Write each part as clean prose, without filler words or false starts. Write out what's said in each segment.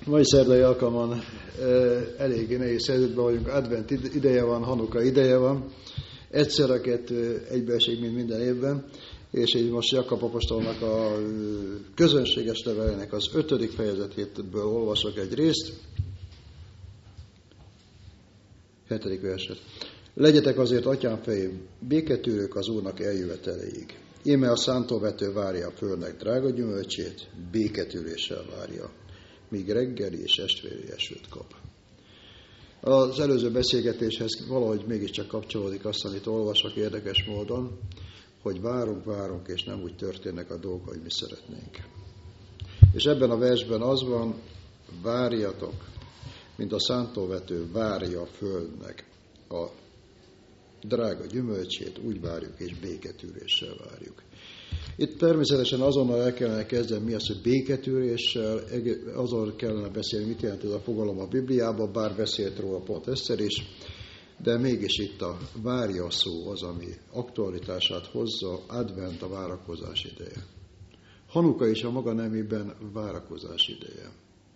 Mai szerdai alkalman eléggé nehéz helyzetben vagyunk, advent ideje van, Hanuka ideje van, egyszer a kettő egybeesik, mint minden évben, és így most Jakab apostolnak a közönséges levelének az 5. fejezetéből olvasok egy részt, 7. verset. Legyetek azért, atyám fejém, béketűrők az Úrnak eljöveteleig. Íme a szántóvető várja a földnek drága gyümölcsét, béketűréssel várja, míg reggeli és estvéri esőt kap. Az előző beszélgetéshez valahogy mégiscsak kapcsolódik azt, amit olvasok érdekes módon, hogy várunk, és nem úgy történnek a dolgok, hogy mi szeretnénk. És ebben a versben az van, várjatok, mint a szántóvető várja a földnek a drága gyümölcsét, úgy várjuk, és béketűréssel várjuk. Itt természetesen azonnal el kellene kezdeni, mi az, hogy béketűréssel, azon kellene beszélni, mit jelent ez a fogalom a Bibliában, bár beszélt róla pont Eszter is, de mégis itt a várja szó az, ami aktualitását hozza, advent a várakozás ideje. Hanuka is a maga nemében várakozás ideje.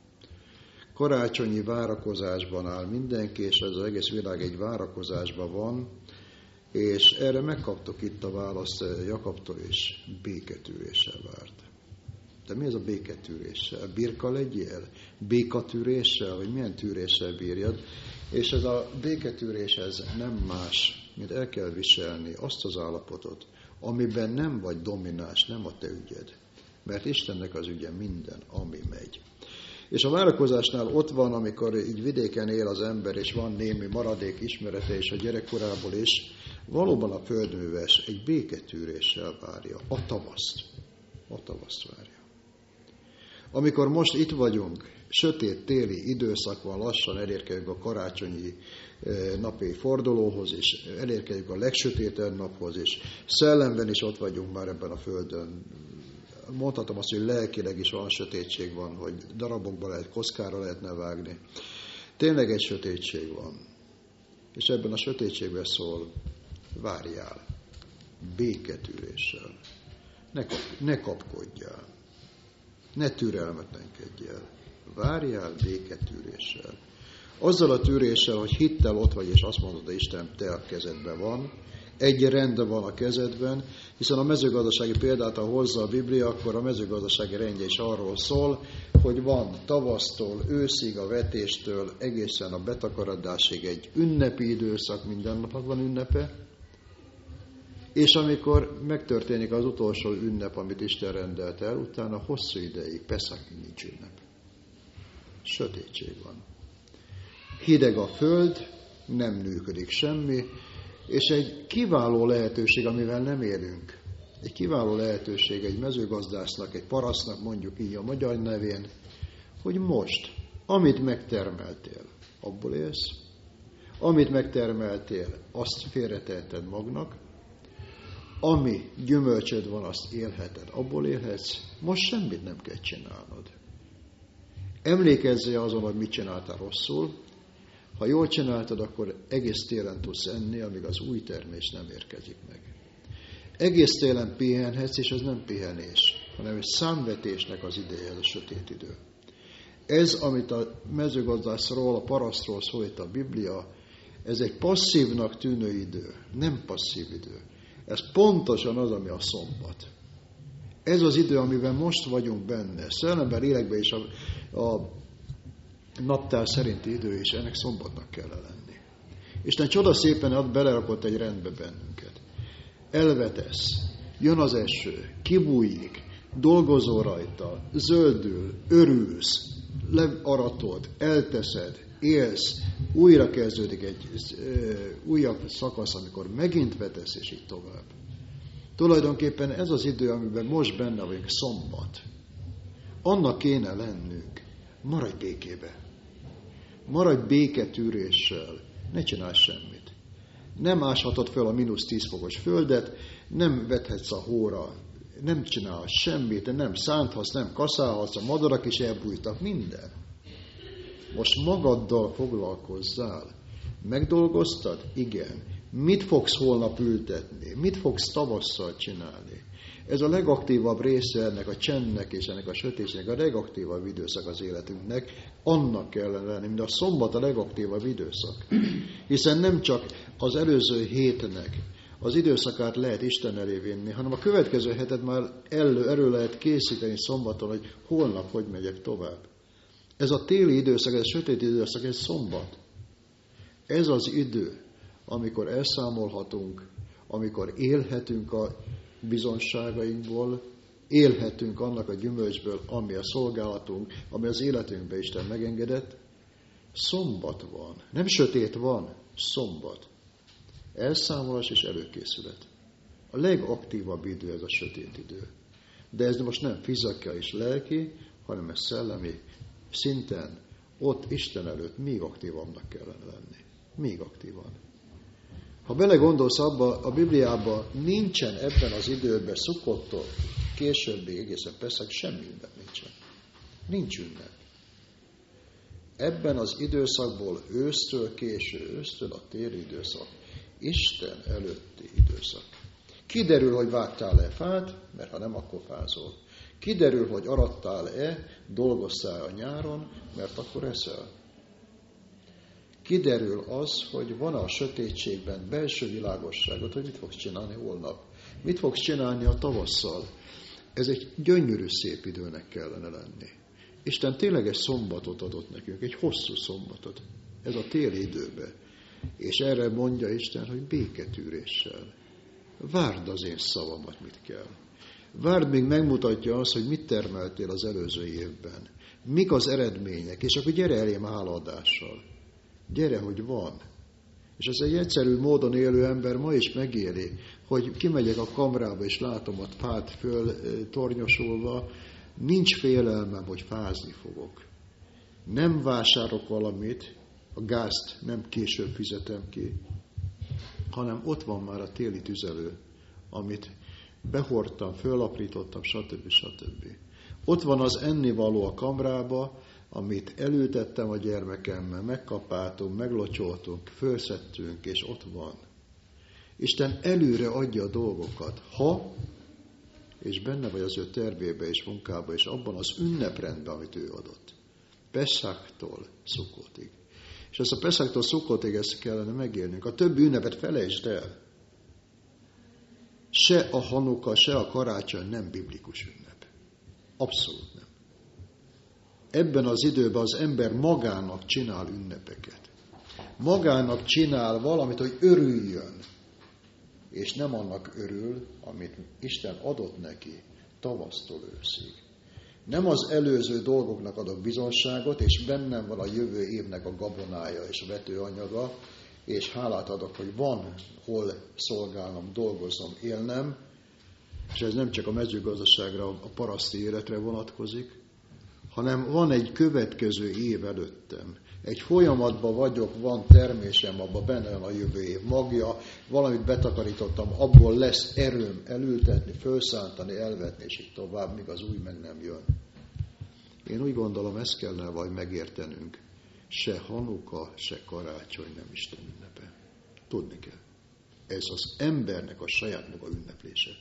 Karácsonyi várakozásban áll mindenki, és ez az egész világ egy várakozásban van, és erre megkaptok itt a választ Jakabtól is, béketűréssel várt. De mi ez a béketűréssel? Birka legyél? Békatűréssel? Vagy milyen tűréssel bírjad? És ez a béketűrés, ez nem más, mint el kell viselni azt az állapotot, amiben nem vagy domináns, nem a te ügyed. Mert Istennek az ügye minden, ami megy. És a várakozásnál ott van, amikor így vidéken él az ember, és van némi maradék ismerete is a gyerekkorából is, valóban a földműves egy béketűréssel várja a tavaszt. A tavaszt várja. Amikor most itt vagyunk, sötét téli időszak van, lassan elérkezünk a karácsonyi napi fordulóhoz, és elérkezünk a legsötétebb naphoz, és szellemben is ott vagyunk már ebben a földön. Mondhatom azt, hogy lelkileg is olyan sötétség van, hogy darabokba lehet, kockára lehetne vágni. Tényleg egy sötétség van. És ebben a sötétségben szól, várjál, béketűréssel. Ne kapkodjál, ne türelmetlenkedjél. Várjál béketűréssel. Azzal a tűréssel, hogy hittel ott vagy, és azt mondod, hogy Isten, te a kezedben van, egy rend van a kezedben, hiszen a mezőgazdasági példát, ha hozza a Biblia, akkor a mezőgazdasági rendje is arról szól, hogy van tavasztól, őszig, a vetéstől, egészen a betakarodásig egy ünnepi időszak, minden napnak van ünnepe, és amikor megtörténik az utolsó ünnep, amit Isten rendelt el, utána hosszú ideig, Peszach nincs ünnep. Sötétség van. Hideg a föld, nem működik semmi, és egy kiváló lehetőség, amivel nem élünk. Egy kiváló lehetőség egy mezőgazdásznak, egy parasztnak, mondjuk így a magyar nevén, hogy most, amit megtermeltél, abból élsz. Amit megtermeltél, azt félreteheted magnak. Ami gyümölcsöd van, azt élheted, abból élhetsz. Most semmit nem kell csinálnod. Emlékezzél azon, hogy mit csináltál rosszul. Ha jól csináltad, akkor egész télen tudsz enni, amíg az új termés nem érkezik meg. Egész télen pihenhetsz, és ez nem pihenés, hanem egy számvetésnek az ideje, ez a sötét idő. Ez, amit a mezőgazdászról, a parasztról szólít a Biblia, ez egy passzívnak tűnő idő, nem passzív idő. Ez pontosan az, ami a szombat. Ez az idő, amiben most vagyunk benne. Szellemben, lélekben is a naptár szerinti idő is, ennek szombatnak kell lenni. Isten csoda szépen belerakott egy rendbe bennünket. Elvetesz, jön az eső, kibújik, dolgozol rajta, zöldül, örülsz, learatod, elteszed, élsz, újra kezdődik egy újabb szakasz, amikor megint vetesz, és így tovább. Tulajdonképpen ez az idő, amiben most benne vagyunk, szombat. Annak kéne lennünk, maradj békébe. Maradj béketűréssel, ne csinálj semmit. Nem áshatod fel a -10 fokos földet, nem vethetsz a hóra, nem csinálsz semmit, nem szánthatsz, nem kaszálhatsz, a madarak is elbújtak, minden. Most magaddal foglalkozzál. Megdolgoztad? Igen. Mit fogsz holnap ültetni? Mit fogsz tavasszal csinálni? Ez a legaktívabb része ennek a csendnek és ennek a sötétségnek, a legaktívabb időszak az életünknek, annak kellene lenni, mint a szombat a legaktívabb időszak. Hiszen nem csak az előző hétnek az időszakát lehet Isten elé vinni, hanem a következő hetet már elő lehet készíteni szombaton, hogy holnap hogy megyek tovább. Ez a téli időszak, ez a sötét időszak, ez szombat. Ez az idő, amikor elszámolhatunk, amikor élhetünk a bizonságainkból, élhetünk annak a gyümölcsből, ami a szolgálatunk, ami az életünkbe Isten megengedett. Szombat van. Nem sötét van, szombat. Elszámolás és előkészület. A legaktívabb idő ez a sötét idő. De ez most nem fizikai és lelki, hanem ez szellemi szinten. Ott Isten előtt még aktívabbnak kellene lenni. Még aktívan. Ha belegondolsz abba, a Bibliában nincsen ebben az időben Szukkottól későbbi egészen Peszach semmi ünnep nincsen. Nincs ünnep. Ebben az időszakból ősztől késő, ősztől a téli időszak, Isten előtti időszak. Kiderül, hogy vágtál-e fát, mert ha nem, akkor fázol. Kiderül, hogy arattál-e, dolgoztál a nyáron, mert akkor eszel. Kiderül az, hogy van a sötétségben belső világosságot, hogy mit fogsz csinálni holnap. Mit fogsz csinálni a tavasszal. Ez egy gyönyörű szép időnek kellene lenni. Isten tényleges szombatot adott nekünk, egy hosszú szombatot. Ez a téli időben. És erre mondja Isten, hogy béketűréssel. Várd az én szavamat, mit kell. Várd, még megmutatja azt, hogy mit termeltél az előző évben. Mik az eredmények, és akkor gyere elém háladással. Gyere, hogy van. És ez egy egyszerű módon élő ember ma is megéli, hogy kimegyek a kamrába, és látom a fát föl tornyosulva, nincs félelmem, hogy fázni fogok. Nem vásárok valamit, a gázt nem később fizetem ki, hanem ott van már a téli tüzelő, amit behordtam, fölaprítottam, stb. Ott van az ennivaló a kamrába, amit elültettem a gyermekemmel, megkapáltunk, meglocsoltunk, fölszedtünk, és ott van. Isten előre adja a dolgokat, ha, és benne vagy az ő tervébe és munkába, és abban az ünneprendben, amit ő adott. Peszachtól Szukkotig. És ezt a Peszachtól Szukkotig ezt kellene megélnünk. A többi ünnepet felejtsd el. Se a Hanuka, se a karácsony nem biblikus ünnep. Abszolút nem. Ebben az időben az ember magának csinál ünnepeket. Magának csinál valamit, hogy örüljön. És nem annak örül, amit Isten adott neki tavasztól őszig. Nem az előző dolgoknak adok bizonságot, és bennem van a jövő évnek a gabonája és a vetőanyaga, és hálát adok, hogy van hol szolgálnom, dolgoznom, élnem, és ez nem csak a mezőgazdaságra, a paraszti életre vonatkozik, hanem van egy következő év előttem. Egy folyamatban vagyok, van termésem, abban benne van a jövő év magja, valamit betakarítottam, abból lesz erőm elültetni, felszántani, elvetni, és így tovább, míg az új meg nem jön. Én úgy gondolom, ezt kellene vagy megértenünk. Se Hanuka, se karácsony nem Isten ünnepe. Tudni kell. Ez az embernek a saját maga ünneplése.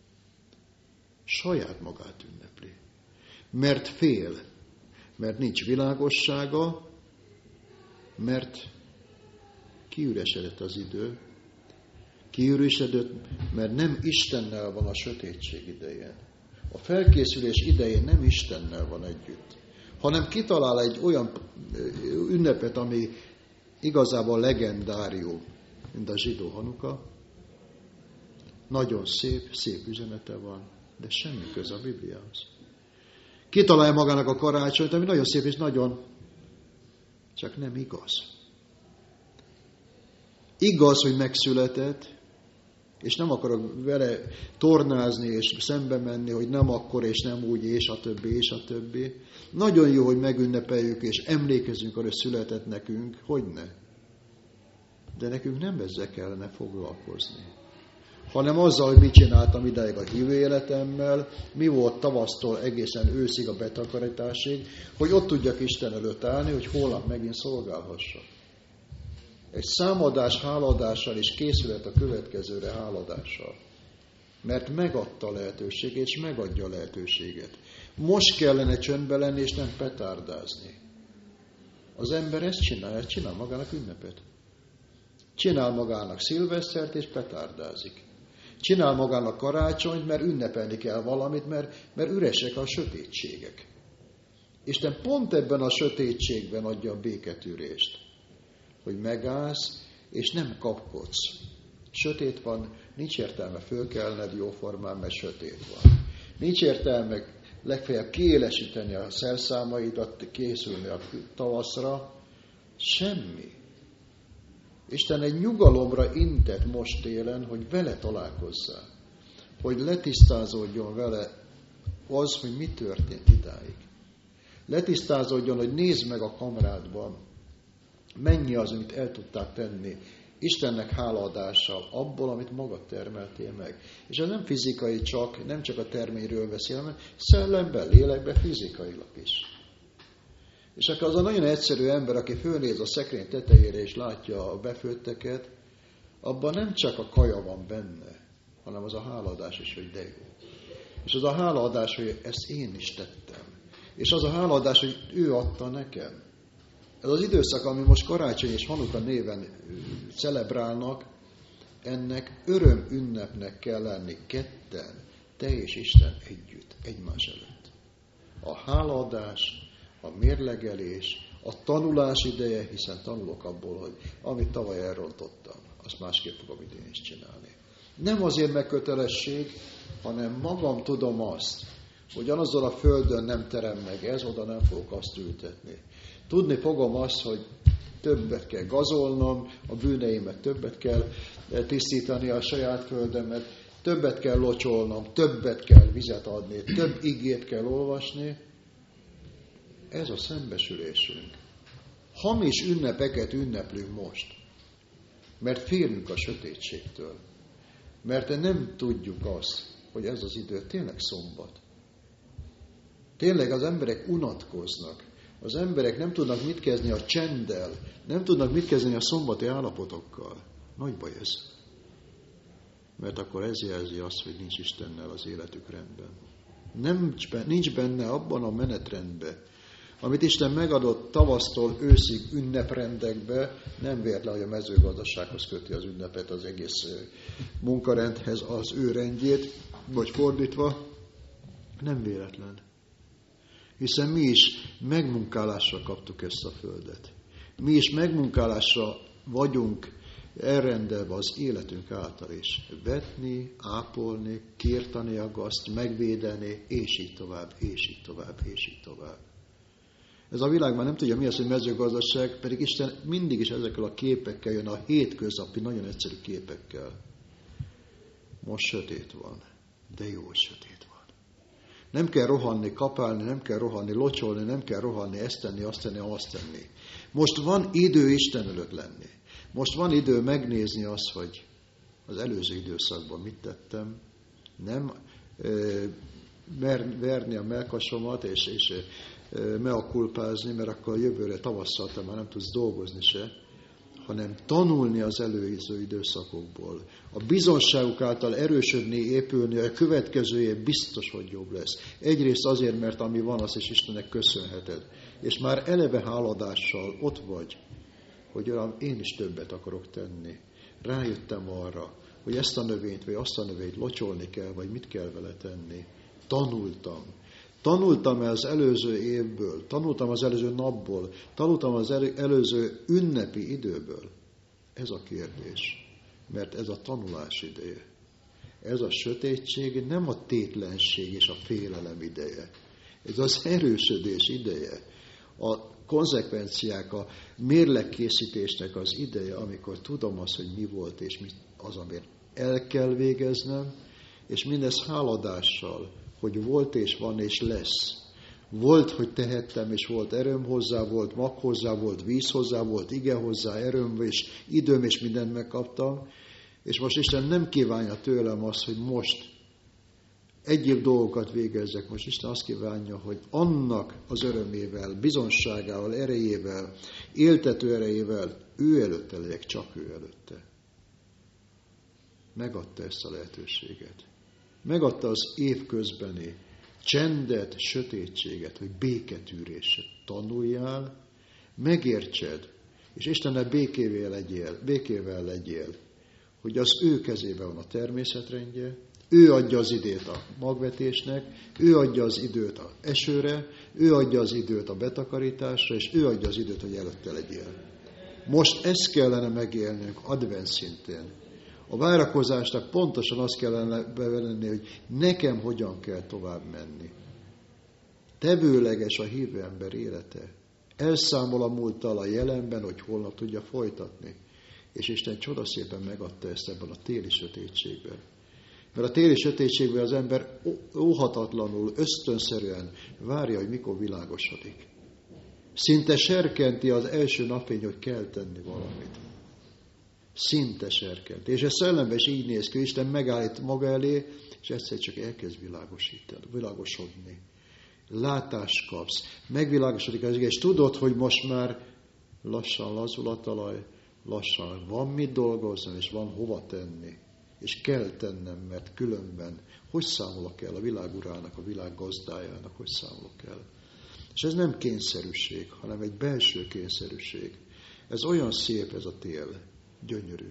Saját magát ünnepli. Mert fél, mert nincs világossága, mert kiüresedett az idő, kiüresedett, mert nem Istennel van a sötétség idején. A felkészülés idején nem Istennel van együtt, hanem kitalál egy olyan ünnepet, ami igazából legendárium, mint a zsidó Hanuka. Nagyon szép üzenete van, de semmi köze a Bibliához. Kitalálja magának a karácsonyt, ami nagyon szép és nagyon, csak nem igaz. Igaz, hogy megszületett, és nem akarok vele tornázni és szembe menni, hogy nem akkor és nem úgy, és a többi, és a többi. Nagyon jó, hogy megünnepeljük, és emlékezzünk arra, hogy született nekünk, hogyne. De nekünk nem ezzel kellene foglalkozni, hanem azzal, hogy mit csináltam ideig a hívő életemmel, mi volt tavasztól egészen őszig a betakarításig, hogy ott tudjak Isten előtt állni, hogy holnap megint szolgálhassak. egy számadás háladással is készülhet a következőre háladással. Mert megadta a lehetőséget, és megadja a lehetőséget. Most kellene csöndbe lenni, és nem petárdázni. Az ember ezt csinál magának ünnepet. Csinál magának szilvesztert, és petárdázik. Csinál magának karácsonyt, mert ünnepelni kell valamit, mert üresek a sötétségek. Isten pont ebben a sötétségben adja a béketűrést, hogy megállsz, és nem kapkodsz. Sötét van, nincs értelme fölkelned jóformán, mert sötét van. Nincs értelme legfeljebb kiélesíteni a szerszámaidat, készülni a tavaszra. Semmi. Isten egy nyugalomra intett most télen, hogy vele találkozzál. Hogy letisztázódjon vele az, hogy mi történt idáig. Letisztázódjon, hogy nézd meg a kamrádban, mennyi az, amit el tudtál tenni Istennek hálaadással abból, amit magad termeltél meg. És ez nem fizikai csak, nem csak a terményről beszél, hanem szellemben, lélekben, fizikailag is. És akkor az a nagyon egyszerű ember, aki fölnéz a szekrény tetejére és látja a befőtteket, abban nem csak a kaja van benne, hanem az a hálaadás is, hogy de jó. És az a hálaadás, hogy ezt én is tettem. És az a hálaadás, hogy ő adta nekem. Ez az időszak, ami most Karácsony és Hanuka néven celebrálnak, ennek öröm ünnepnek kell lenni ketten, te és Isten együtt, egymás előtt. A hálaadás, a mérlegelés, a tanulás ideje, hiszen tanulok abból, hogy amit tavaly elrontottam, azt másképp fogom idén is csinálni. Nem azért megkötelesség, hanem magam tudom azt, hogy azzal a földön nem terem meg ez, oda nem fogok azt ültetni. Tudni fogom azt, hogy többet kell gazolnom, a bűneimet többet kell tisztítani, a saját földemet, többet kell locsolnom, többet kell vizet adni, több igét kell olvasni. Ez a szembesülésünk. Hamis ünnepeket ünneplünk most, mert félünk a sötétségtől. Mert nem tudjuk azt, hogy ez az idő tényleg szombat. Tényleg az emberek unatkoznak. Az emberek nem tudnak mit kezdeni a csenddel, nem tudnak mit kezdeni a szombati állapotokkal. Nagy baj ez. Mert akkor ez jelzi azt, hogy nincs Istennel az életük rendben. Nincs benne abban a menetrendben, amit Isten megadott tavasztól őszig ünneprendekbe, nem véletlen, hogy a mezőgazdasághoz köti az ünnepet, az egész munkarendhez az ő rendjét, vagy fordítva, nem véletlen. Hiszen mi is megmunkálásra kaptuk ezt a földet. Mi is megmunkálásra vagyunk elrendelve az életünk által is. Vetni, ápolni, kiirtani a gazt, megvédeni, és így tovább, és így tovább, és így tovább. Ez a világ már nem tudja, mi az, hogy mezőgazdaság, pedig Isten mindig is ezekkel a képekkel jön, a hétköznapi, nagyon egyszerű képekkel. Most sötét van, de jó, hogy sötét van. Nem kell rohanni, kapálni, nem kell rohanni, locsolni, nem kell rohanni, ezt tenni, azt tenni, azt tenni. Most van idő Isten előtt lenni. Most van idő megnézni azt, hogy az előző időszakban mit tettem. Nem verni a mellkasomat, és meakulpázni, mert akkor jövőre tavasszal te már nem tudsz dolgozni se, hanem tanulni az előző időszakokból. A bizonságuk által erősödni, épülni, a következő év biztos, hogy jobb lesz. Egyrészt azért, mert ami van, azt is Istennek köszönheted. És már eleve háladással ott vagy, hogy Uram, én is többet akarok tenni. Rájöttem arra, hogy ezt a növényt, vagy azt a növényt locsolni kell, vagy mit kell vele tenni. Tanultam. Tanultam az előző évből, tanultam az előző napból, tanultam az előző ünnepi időből. Ez a kérdés, mert ez a tanulás ideje. Ez a sötétség nem a tétlenség és a félelem ideje. Ez az erősödés ideje. A konzekvenciák, a mérlegkészítésnek az ideje, amikor tudom azt, hogy mi volt és mi az, amit el kell végeznem, és mindez háladással, hogy volt és van és lesz. Volt, hogy tehettem, és volt erőm hozzá, volt mag hozzá, volt víz hozzá, volt ige hozzá, erőm és időm, és mindent megkaptam. És most Isten nem kívánja tőlem azt, hogy most egyéb dolgokat végezzek. Most Isten azt kívánja, hogy annak az örömével, bizonságával, erejével, éltető erejével ő előtte legyek, csak ő előtte. Megadta ezt a lehetőséget. Megadta az évközbeni csendet, sötétséget, hogy béketűréset tanuljál, megértsed, és Istennel békével legyél, hogy az ő kezében van a természetrendje, ő adja az időt a magvetésnek, ő adja az időt az esőre, ő adja az időt a betakarításra, és ő adja az időt, hogy előtte legyél. Most ezt kellene megélnünk advent szintén. A várakozásnak pontosan azt kellene bevenni, hogy nekem hogyan kell tovább menni. Tevőleges a hívő ember élete. Elszámol a múlttal a jelenben, hogy holnap tudja folytatni. És Isten csodaszépen megadta ezt ebben a téli sötétségben. Mert a téli sötétségben az ember óhatatlanul, ösztönszerűen várja, hogy mikor világosodik. Szinte serkenti az első napfény, hogy kell tenni valamit. Szinte serkenti. És ez szellemben is így néz ki, Isten megállít maga elé, és egyszer csak elkezd világosodni. Látást kapsz, megvilágosodik az igaz, és tudod, hogy most már lassan lazul a talaj, lassan van mit dolgoznom, és van hova tenni. És kell tennem, mert különben hogy számolok el a világ urának, a világ gazdájának, hogy számolok el. És ez nem kényszerűség, hanem egy belső kényszerűség. Ez olyan szép ez a tél, gyönyörű.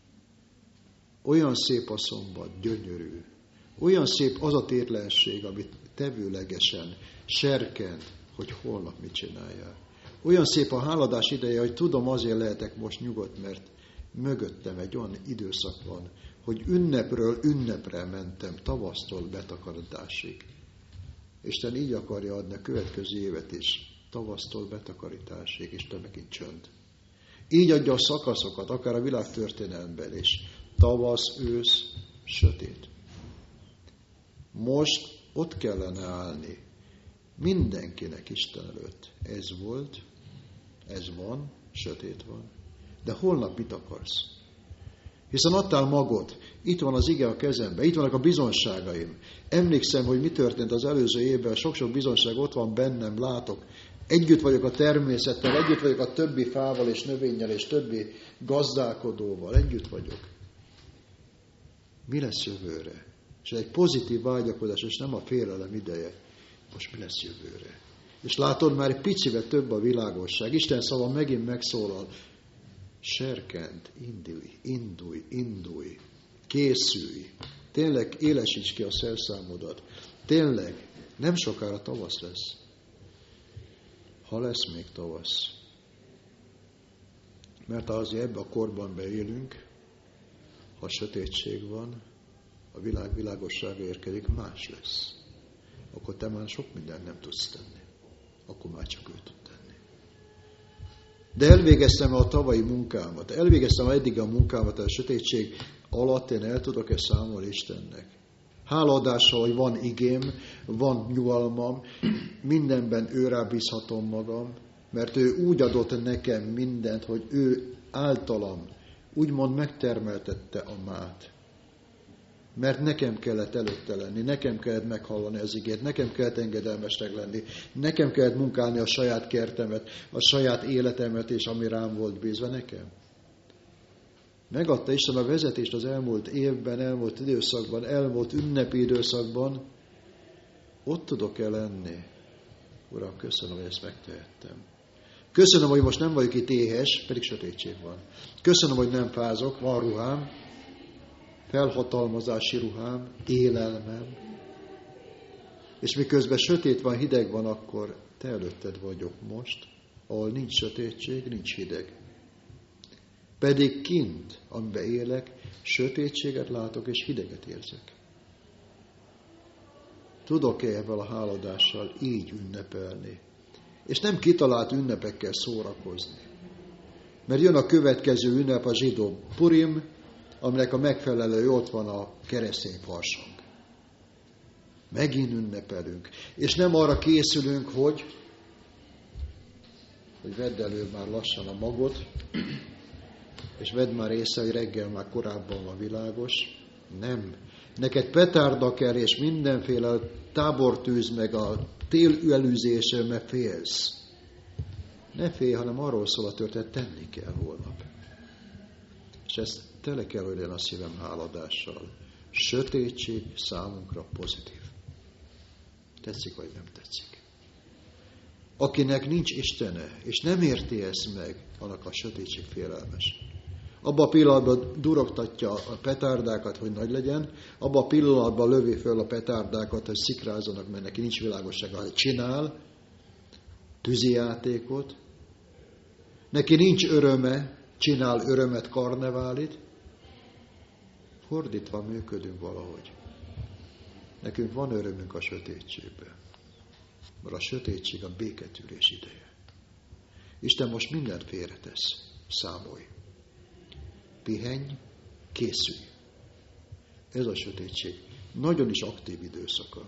Olyan szép a szombat, gyönyörű. Olyan szép az a tétlenség, amit tevőlegesen serkent, hogy holnap mit csináljál. Olyan szép a háladás ideje, hogy tudom, azért lehetek most nyugodt, mert mögöttem egy olyan időszak van, hogy ünnepről ünnepre mentem, tavasztól betakarításig. Isten így akarja adni a következő évet is, tavasztól betakarításig, és te megint csönd. Így adja a szakaszokat, akár a világ történelemben is. Tavasz, ősz, sötét. Most ott kellene állni mindenkinek Isten előtt. Ez volt, ez van, sötét van. De holnap mit akarsz? Hiszen adtál magod, itt van az ige a kezemben, itt vannak a bizonságaim. Emlékszem, hogy mi történt az előző évben, sok-sok bizonság ott van bennem, látok. Együtt vagyok a természettel, együtt vagyok a többi fával és növényel és többi gazdálkodóval, együtt vagyok. Mi lesz jövőre? És egy pozitív vágyakozás, és nem a félelem ideje. Most mi lesz jövőre? És látod, már egy picivel több a világosság. Isten szava megint megszólal. Serkent, indulj, készülj. Tényleg élesíts ki a szerszámodat. Tényleg, nem sokára tavasz lesz. Ha lesz még tavasz. Mert azért ebben a korban beélünk, ha sötétség van, a világ világossága érkezik, más lesz. Akkor te már sok mindent nem tudsz tenni. Akkor már csak ő tud tenni. De elvégeztem a tavalyi munkámat, elvégeztem eddig a munkámat a sötétség alatt, én el tudok-e számolni Istennek. Hálaadással, hogy van igém, van nyugalmam, mindenben őrá bízhatom magam, mert ő úgy adott nekem mindent, hogy ő általam úgymond megtermeltette a mát. Mert nekem kellett előtte lenni, nekem kellett meghallani az igét, nekem kellett engedelmesnek lenni, nekem kellett munkálni a saját kertemet, a saját életemet, és ami rám volt bízva nekem. Megadta Isten a vezetést az elmúlt évben, elmúlt időszakban, elmúlt ünnepi időszakban. Ott tudok-e lenni? Uram, köszönöm, hogy ezt megtehettem. Köszönöm, hogy most nem vagyok itt éhes, pedig sötétség van. Köszönöm, hogy nem fázok, van ruhám, felhatalmazási ruhám, élelmem. És miközben sötét van, hideg van, akkor te előtted vagyok most, ahol nincs sötétség, nincs hideg. Pedig kint, amiben élek, sötétséget látok és hideget érzek. Tudok-e ebben a háladással így ünnepelni? És nem kitalált ünnepekkel szórakozni. Mert jön a következő ünnep, a zsidó Purim, aminek a megfelelő ott van a keresztény farsang. Megint ünnepelünk. És nem arra készülünk, hogy vedd elő már lassan a magot, és vedd már észre, hogy reggel már korábban van világos. Nem. neked petárda kell, és mindenféle tábortűz, meg a télelűzésre, mert félsz. Ne félj, hanem arról szól a történet, tenni kell holnap. És ez tele kell, hogy legyen a szívem háladással. Sötétség számunkra pozitív. Tetszik, vagy nem tetszik. Akinek nincs Istene, és nem érti ezt meg, annak a sötétség félelmes. Abban a pillanatban durogtatja a petárdákat, hogy nagy legyen, abban a pillanatban lövi föl a petárdákat, hogy szikrázzanak, mert neki nincs világossága, hogy csinál tűzijátékot, neki nincs öröme, csinál örömet, karneválit, fordítva működünk valahogy. Nekünk van örömünk a sötétségben, mert a sötétség a béketűrés ideje. Isten most mindent félretesz, számolj. Pihenj, készülj. Ez a sötétség. Nagyon is aktív időszaka.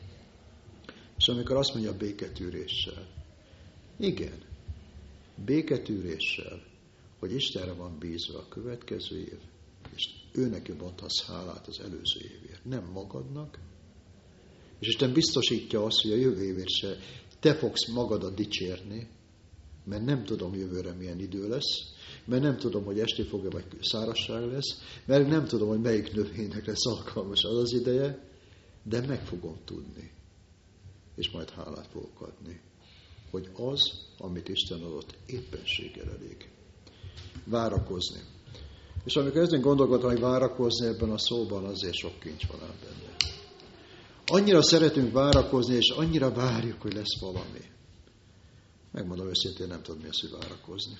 És amikor azt mondja béketűréssel, igen, béketűréssel, hogy Istenre van bízva a következő év, és ő neki mondhatsz hálát az előző évért, nem magadnak, és Isten biztosítja azt, hogy a jövő évért se te fogsz magadat dicsérni, mert nem tudom jövőre milyen idő lesz, mert nem tudom, hogy esti fog-e vagy szárazság lesz, mert nem tudom, hogy melyik növénynek lesz alkalmas az az ideje, de meg fogom tudni, és majd hálát fogok adni, hogy az, amit Isten adott, éppenséggel elég. Várakozni. És amikor ezen gondolkodom, hogy várakozni ebben a szóban, azért sok kincs van ám benne. Annyira szeretünk várakozni, és annyira várjuk, hogy lesz valami. Megmondom őszintén, nem tudom, mi az, hogy várakozni.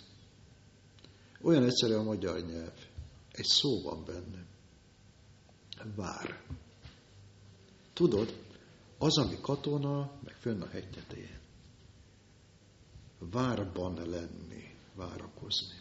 Olyan egyszerű a magyar nyelv. Egy szó van benne. Vár. Tudod, az, ami katona, meg fönn a hegy tetején. Várban lenni, várakozni.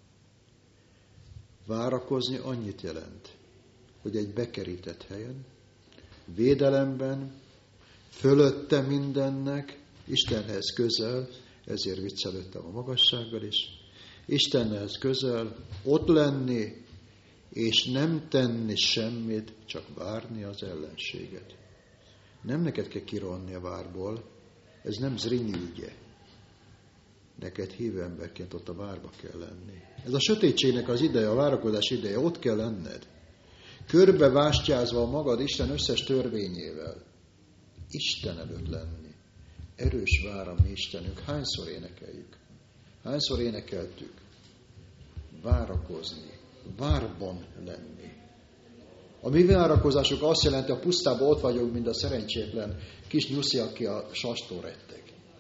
Várakozni annyit jelent, hogy egy bekerített helyen, védelemben, fölötte mindennek, Istenhez közel, ezért viccelődtem a magassággal is, Istenhez közel, ott lenni, és nem tenni semmit, csak várni az ellenséget. Nem neked kell kironni a várból, ez nem Zrínyi ügye. Neked hívő emberként ott a várba kell lenni. Ez a sötétségnek az ideje, a várakozás ideje, ott kell lenned. Körbevástyázva magad Isten összes törvényével. Isten előtt lenni. Erős vár a mi Istenünk. Hányszor énekeljük? Hányszor énekeltük? Várakozni. Várban lenni. A mi várakozásuk azt jelenti, a pusztában ott vagyunk, mint a szerencsétlen kis nyuszi, aki a sastól retteg.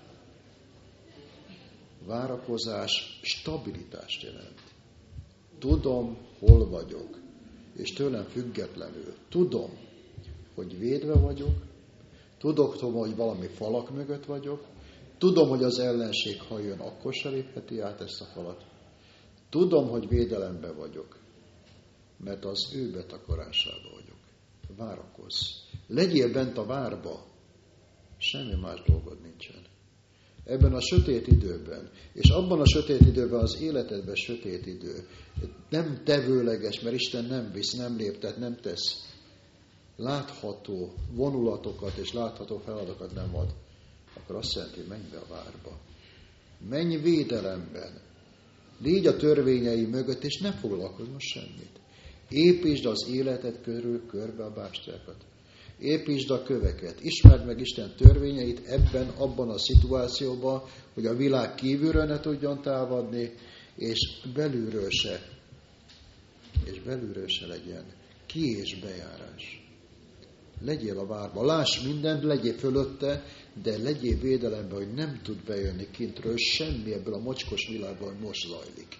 Várakozás stabilitást jelent. Tudom, hol vagyok, és tőlem függetlenül. Tudom, hogy védve vagyok, tudom, hogy valami falak mögött vagyok, tudom, hogy az ellenség, ha jön, akkor se lépheti át ezt a falat. Tudom, hogy védelemben vagyok, mert az ő betakarásában vagyok. Várakozz. Legyél bent a várba. Semmi más dolgod nincsen. Ebben a sötét időben, és abban a sötét időben az életedben sötét idő, nem tevőleges, mert Isten nem visz, nem léptet, nem tesz. Látható vonulatokat és látható feladatokat nem ad, akkor azt jelenti, hogy menj be a várba. Menj védelemben. Légy a törvényei mögött, és ne foglalkozz most semmit. Építsd az életed körül körbe a bástyákat. Építsd a köveket. Ismerd meg Isten törvényeit ebben, abban a szituációban, hogy a világ kívülről ne tudjon támadni, és belülről se legyen ki- és bejárás. Legyél a várba, láss mindent, legyél fölötte, de legyél védelemben, hogy nem tud bejönni kintről semmi ebből a mocskos világban, hogy most zajlik.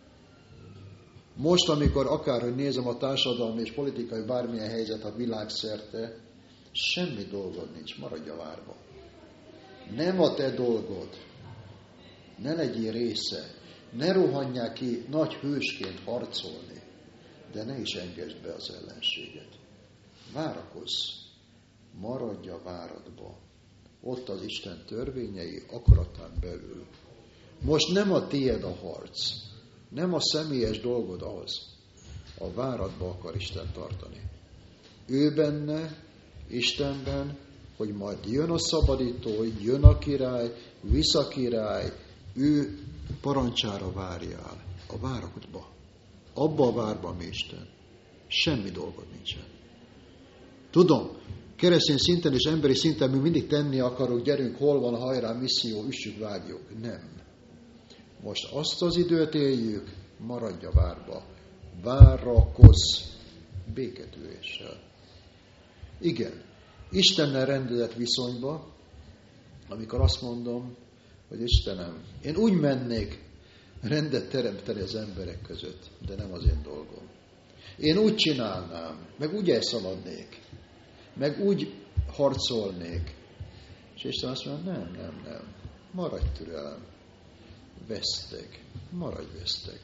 Most, amikor akárhogy nézem a társadalmi és politikai bármilyen helyzet a világszerte, semmi dolgod nincs, maradj a várba. Nem a te dolgod, ne legyél része, ne rohanjál ki nagy hősként harcolni, de ne is engedj be az ellenséget. Várakozz, maradj a váradba. Ott az Isten törvényei akaratán belül. Most nem a tiéd a harc, nem a személyes dolgod az. A váradba akar Isten tartani. Ő benne, Istenben, hogy majd jön a szabadító, jön a király, visz a király, ő parancsára várjál a várakozba. Abba a várban mi Isten. Semmi dolgod nincsen. Tudom, keresztény szinten és emberi szinten mi mindig tenni akarunk, gyerünk, hol van, hajrá, misszió, üssük, vágyjuk. Nem. Most azt az időt éljük, maradj a várba. Várakozz béketűréssel. Igen, Istennel rendezett viszonyba, amikor azt mondom, hogy Istenem, én úgy mennék rendet teremteni az emberek között, de nem az én dolgom. Én úgy csinálnám, meg úgy elszaladnék, meg úgy harcolnék. És Isten azt mondja, nem, maradj türelem, veszteg, maradj veszteg.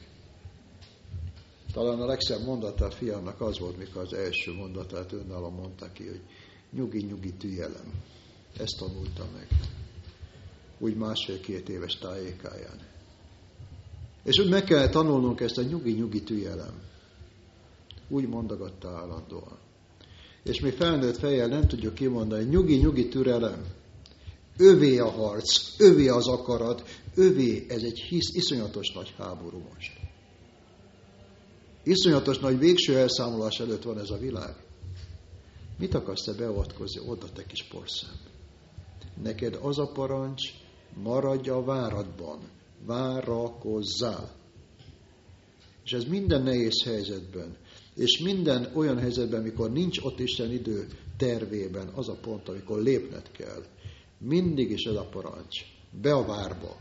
Talán a legszebb mondata a fiamnak az volt, mikor az első mondatát önállóan mondta ki, hogy nyugi, türelem. Ezt tanulta meg. Úgy 1,5-2 éves tájékáján. És úgy meg kell tanulnunk ezt a nyugi, türelem. Úgy mondogatta állandóan. És mi felnőtt fejjel nem tudjuk kimondani, nyugi, türelem. Övé a harc, övé az akarat, övé, ez egy iszonyatos nagy háború most. Iszonyatos nagy végső elszámolás előtt van ez a világ. Mit akarsz te beavatkozni oda, te kis porszem? Neked az a parancs, maradj a váradban, várakozzál. És ez minden nehéz helyzetben, és minden olyan helyzetben, mikor nincs ott Isten idő tervében, az a pont, amikor lépned kell. Mindig is ez a parancs. Be a várba.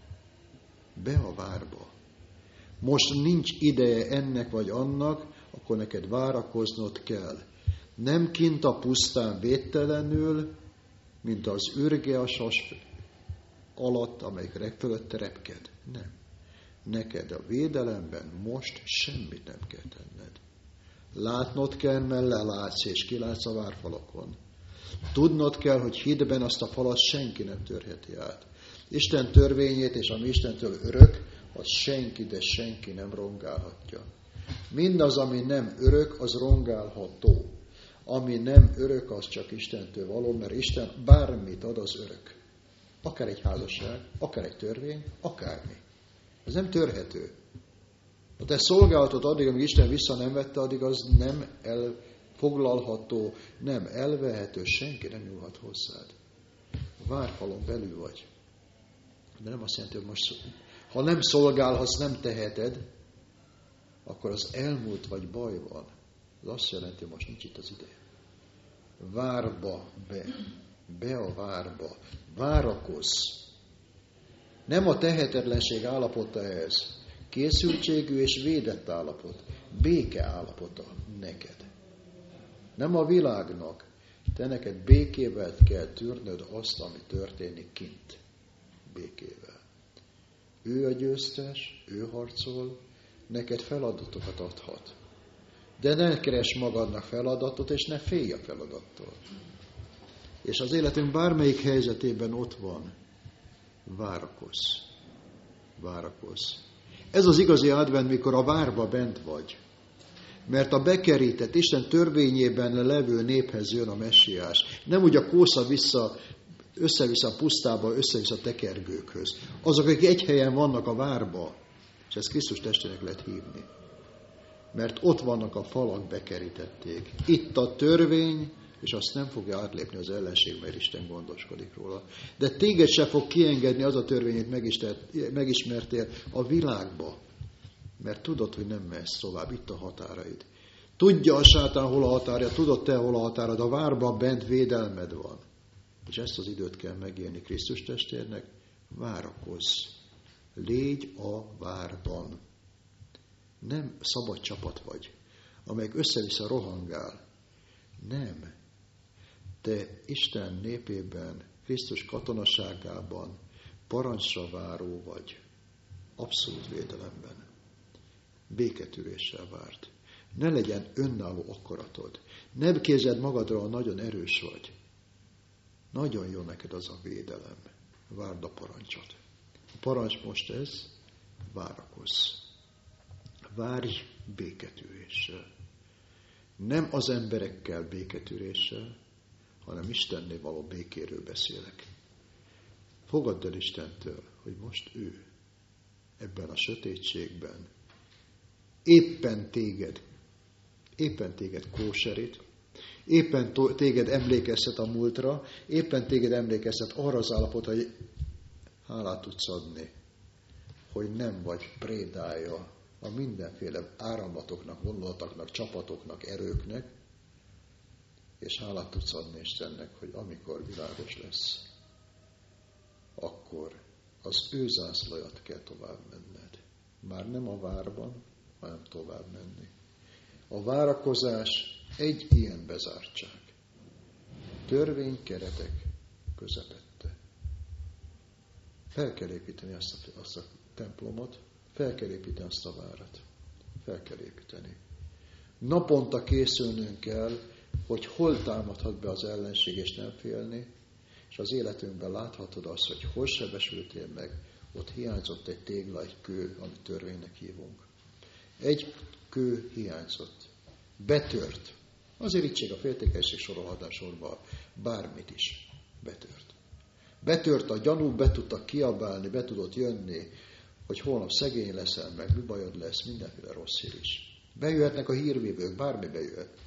Be a várba. Most nincs ideje ennek vagy annak, akkor neked várakoznod kell. Nem kint a pusztán védtelenül, mint az ürge a sas alatt, amelyik fölötte repked. Nem. Neked a védelemben most semmit nem kell tenned. Látnod kell, melle látsz, és kilátsz a várfalakon. Tudnod kell, hogy hitben azt a falat senki nem törheti át. Isten törvényét, és ami Istentől örök, az senki, de senki nem rongálhatja. Mindaz, ami nem örök, az rongálható. Ami nem örök, az csak Istentől való, mert Isten bármit ad, az örök. Akár egy házasság, akár egy törvény, akármi. Ez nem törhető. A te szolgálatod addig, amíg Isten vissza nem vette, addig az nem elfoglalható, nem elvehető, senki nem nyúlhat hozzád. Várfalon belül vagy. De nem azt jelenti, hogy most, ha nem szolgálhatsz, nem teheted, akkor az elmúlt vagy baj van. Ez azt jelenti, hogy most nincs itt az ideje. Várba be a várba, várakozz. Nem a tehetetlenség állapota ez, készültségű és védett állapot, béke állapota neked. Nem a világnak, te neked békével kell tűrnöd azt, ami történik kint. Békével. Ő a győztes, ő harcol, neked feladatokat adhat. De ne keres magadnak feladatot, és ne félj a feladattól. És az életünk bármelyik helyzetében ott van. Várakozz. Várakozz. Ez az igazi advent, mikor a várba bent vagy. Mert a bekerített, Isten törvényében levő néphez jön a messiás. Nem úgy a kósza össze-vissza a pusztába, össze-vissza a tekergőkhöz. Azok, akik egy helyen vannak a várba, és ezt Krisztus testének lehet hívni. Mert ott vannak a falak, bekerítették. Itt a törvény, és azt nem fogja átlépni az ellenség, mert Isten gondoskodik róla. De téged se fog kiengedni az a törvényét megismertél a világba. Mert tudod, hogy nem mehetsz tovább, itt a határaid. Tudja a sátán, hol a határja, tudod te, hol a határod, a várban bent védelmed van. És ezt az időt kell megélni Krisztus testvérnek, várakozz. Légy a várban. Nem szabad csapat vagy, amelyik össze-vissza rohangál. Nem. Te Isten népében, Krisztus katonaságában parancsra váró vagy. Abszolút védelemben. Béketűréssel várt. Ne legyen önálló akaratod. Ne képzeld magadra, ha nagyon erős vagy. Nagyon jó neked az a védelem. Várd a parancsot. A parancs most ez, várakozz. Várj béketűréssel. Nem az emberekkel béketűréssel, hanem Istennél való békéről beszélek. Fogadd el Istentől, hogy most ő ebben a sötétségben éppen téged kóserít, éppen téged emlékeztet a múltra, éppen téged emlékeztet arra az állapotra, hogy hálát tudsz adni, hogy nem vagy prédája a mindenféle áramlatoknak, vonulatoknak, csapatoknak, erőknek, és hálát tudsz adni Istennek, hogy amikor világos lesz, akkor az ő zászlajat kell tovább menned. Már nem a várban, hanem tovább menni. A várakozás egy ilyen bezártság. Törvénykeretek közepette. Fel kell építeni azt a templomot, fel kell építeni azt a várat. Fel kell építeni. Naponta készülnünk kell, hogy hol támadhat be az ellenség, és nem félni, és az életünkben láthatod azt, hogy hol sebesültél meg, ott hiányzott egy tégla, egy kő, amit törvénynek hívunk. Egy kő hiányzott. Betört. Azért rittség a féltékenység sorolhatásorban bármit is betört. Betört a gyanú, be tudtak kiabálni, be tudott jönni, hogy holnap szegény leszel, meg mi bajod lesz, mindenféle rossz hír is. Bejöhetnek a hírvívők, bármi bejöhet.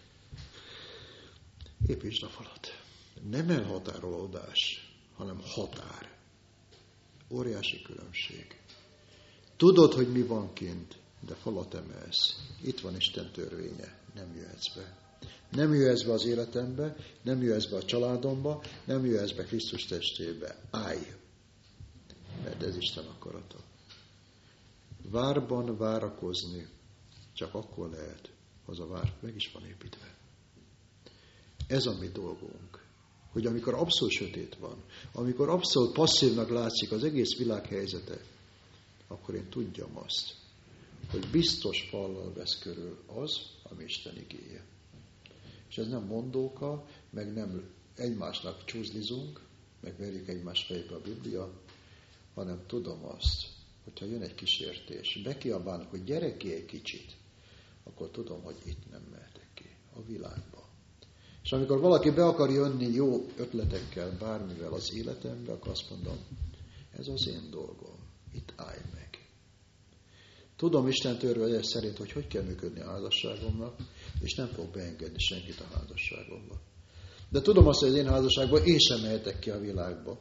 Építsd a falat. Nem elhatárolódás, hanem határ. Óriási különbség. Tudod, hogy mi van kint, de falat emelsz. Itt van Isten törvénye, nem jöhetsz be. Nem jöhetsz be az életembe, nem jöhetsz be a családomba, nem jöhetsz be Krisztus testébe. Állj! Mert ez Isten akarata. Várban várakozni csak akkor lehet, az a vár meg is van építve. Ez a mi dolgunk, hogy amikor abszolút sötét van, amikor abszolút passzívnak látszik az egész világ helyzete, akkor én tudjam azt, hogy biztos fallal vesz körül az, ami Isten igéje. És ez nem mondóka, meg nem egymásnak csúzlizunk, meg verjük egymás fejbe a Biblia, hanem tudom azt, hogyha jön egy kísértés, bekiabálnak, hogy gyere ki egy kicsit, akkor tudom, hogy itt nem mehetek ki, a világba. És amikor valaki be akar jönni jó ötletekkel, bármivel az életembe, akkor azt mondom, ez az én dolgom, itt állj meg. Tudom Isten törvénye szerint, hogy kell működni a házasságomnak, és nem fog beengedni senkit a házasságomba. De tudom azt, hogy az én házasságban én sem mehetek ki a világba.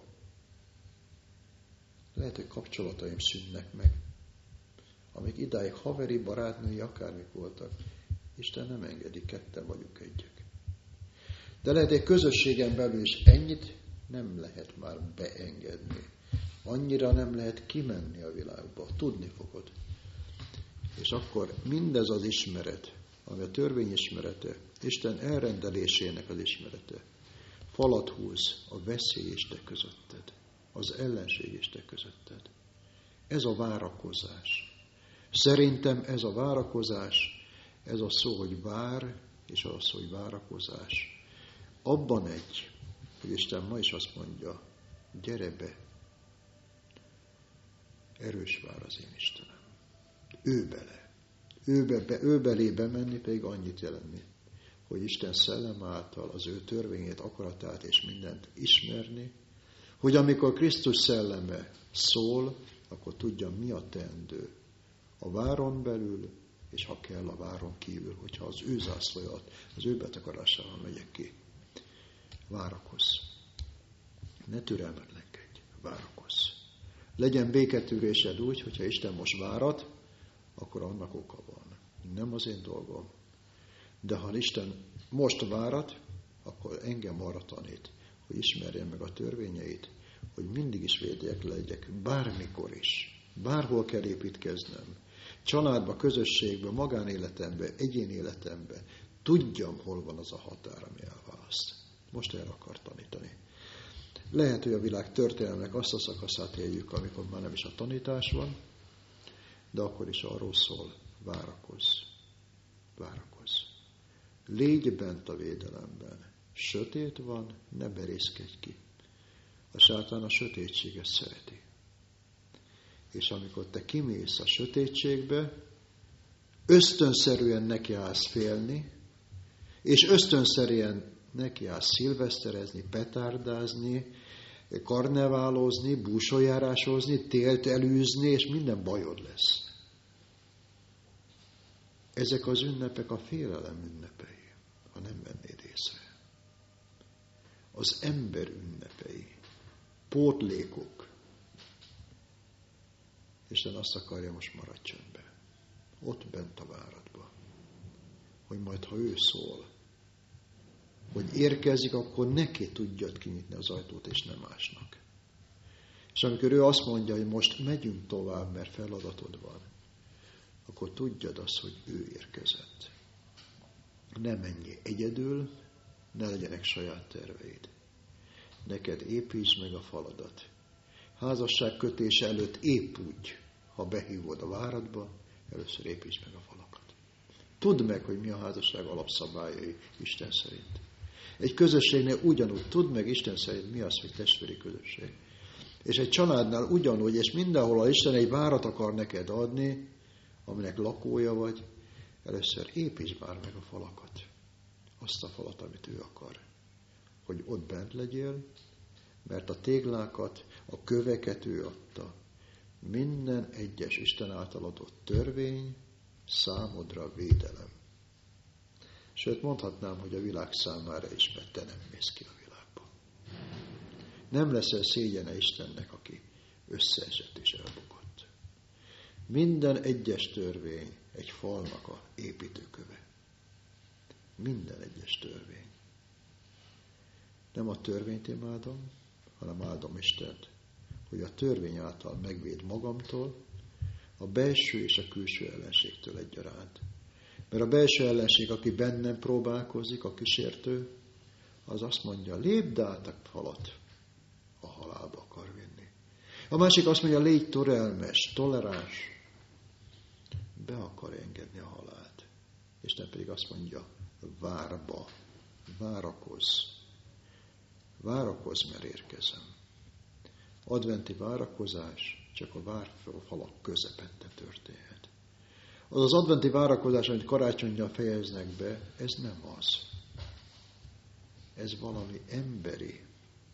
Lehet, hogy kapcsolataim szűnnek meg. Amíg idáig haveri, barátnői, akármik voltak, Isten nem engedi, ketten vagyunk egyek. De lehet, egy közösségen belül is ennyit nem lehet már beengedni. Annyira nem lehet kimenni a világba. Tudni fogod. És akkor mindez az ismeret, ami a törvény ismerete, Isten elrendelésének az ismerete, falat húz a veszély és te közötted, az ellenség és te közötted. Ez a várakozás. Szerintem ez a várakozás, ez a szó, hogy vár, és az a szó, hogy várakozás. Abban hogy Isten ma is azt mondja, gyere be, erős vár az én Istenem. Ő bele. Ő belé bemenni pedig annyit jelenti, hogy Isten szellem által az ő törvényét, akaratát és mindent ismerni, hogy amikor Krisztus szelleme szól, akkor tudja, mi a teendő. A váron belül, és ha kell a váron kívül, hogyha az ő zászlóját, az ő betakarásával megyek ki. Várakozz. Ne türelmetlenkedj, várakozz. Legyen béketűrésed úgy, hogyha Isten most várat, akkor annak oka van. Nem az én dolgom. De ha Isten most várat, akkor engem arra tanít, hogy ismerjem meg a törvényeit, hogy mindig is védjek legyek, bármikor is. Bárhol kell építkeznem. Családba, közösségbe, magánéletembe, egyéni életembe. Tudjam, hol van az a határ, ami elválaszt. Most erre akar tanítani. Lehet, hogy a világ történelmek azt a szakaszát éljük, amikor már nem is a tanítás van, de akkor is arról szól, várakozz. Várakozz. Légy bent a védelemben. Sötét van, ne berészkedj ki. A sátán a sötétséget szereti. És amikor te kimész a sötétségbe, ösztönszerűen nekiállsz félni, és ösztönszerűen nekiállsz szilveszterezni, petárdázni, karneválozni, búsójárásozni, télt elűzni, és minden bajod lesz. Ezek az ünnepek a félelem ünnepei, ha nem vennéd észre. Az ember ünnepei, pótlékok. Isten azt akarja, most maradj csöndbe. Ott bent a váradban. Hogy majd, ha ő szól, hogy érkezik, akkor neki tudjad kinyitni az ajtót, és nem másnak. És amikor ő azt mondja, hogy most megyünk tovább, mert feladatod van, akkor tudjad azt, hogy ő érkezett. Ne menjél egyedül, ne legyenek saját terveid. Neked építsd meg a faladat. Házasságkötése előtt épp úgy, ha behívod a váradba, először építsd meg a falakat. Tudd meg, hogy mi a házasság alapszabályai Isten szerint. Egy közösségnél ugyanúgy tudd meg Isten szerint, mi az, hogy testvéri közösség. És egy családnál ugyanúgy, és mindenhol, Isten egy várat akar neked adni, aminek lakója vagy, először építsd már meg a falakat. Azt a falat, amit ő akar. Hogy ott bent legyél, mert a téglákat, a köveket ő adta. Minden egyes Isten által adott törvény számodra védelem. Sőt, mondhatnám, hogy a világ számára is, mert te nem mész ki a világba. Nem leszel szégyene Istennek, aki összeesett és elbukott. Minden egyes törvény egy falnak a építőköve. Minden egyes törvény. Nem a törvényt imádom, hanem áldom Istent, hogy a törvény által megvéd magamtól, a belső és a külső ellenségtől egyaránt. Mert a belső ellenség, aki bennem próbálkozik, a kísértő, az azt mondja, lépd át a falat, a halálba akar vinni. A másik azt mondja, légy türelmes, toleráns, be akar engedni a halált. Isten pedig azt mondja, várba, várakozz. Várakozz, mert érkezem. Adventi várakozás csak a várfalak közepette történhet. Az az adventi várakozás, amit karácsonnyal fejeznek be, ez nem az. Ez valami emberi.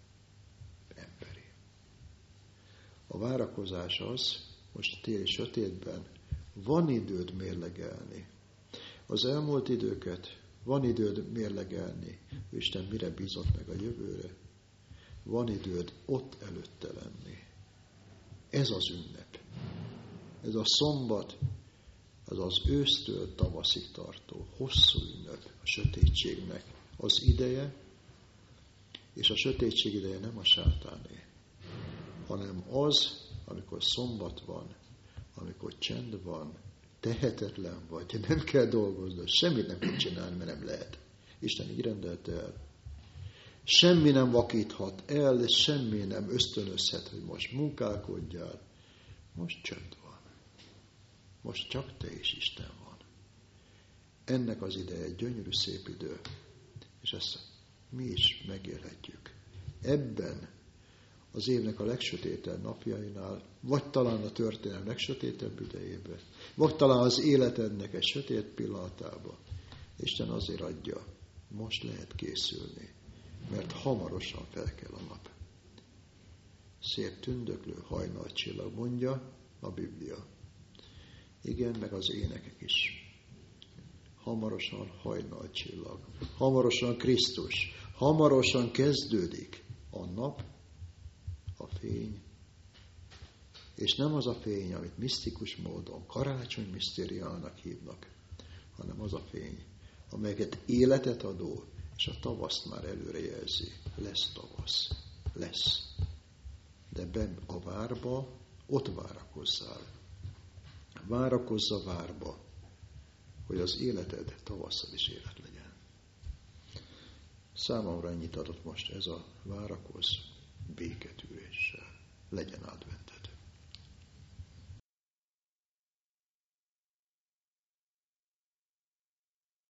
A várakozás az, most a téli sötétben, van időd mérlegelni. Az elmúlt időket van időd mérlegelni, Isten mire bízott meg a jövőre. Van időd ott előtte lenni. Ez az ünnep. Ez a szombat, az az ősztől tavaszig tartó, hosszú ünnep a sötétségnek az ideje, és a sötétség ideje nem a sátáné, hanem az, amikor szombat van, amikor csend van, tehetetlen vagy, nem kell dolgoznod, semmit nem tud csinálni, mert nem lehet. Isten így rendelte el. Semmi nem vakíthat el, és semmi nem ösztönözhet, hogy most munkálkodjál. Most csönd van. Most csak te és Isten van. Ennek az ideje egy gyönyörű szép idő, és ezt mi is megélhetjük. Ebben az évnek a legsötétebb napjainál, vagy talán a történelem legsötétebb idejében, vagy talán az életednek egy sötét pillanatában. Isten azért adja, most lehet készülni, mert hamarosan fel kell a nap. Szép tündöklő hajnalcsillag, mondja a Biblia. Igen, meg az énekek is. Hamarosan hajnalcsillag, hamarosan Krisztus, hamarosan kezdődik a nap, a fény, és nem az a fény, amit misztikus módon karácsony misztériának hívnak, hanem az a fény, amelyet életet adó, és a tavaszt már előre jelzi. Lesz tavasz. Lesz. De benn a várba, ott várakozzál. Várakozz a várba, hogy az életed tavasszal is élet legyen. Számomra ennyit adott most ez a várakozz béketűréssel. Legyen advent.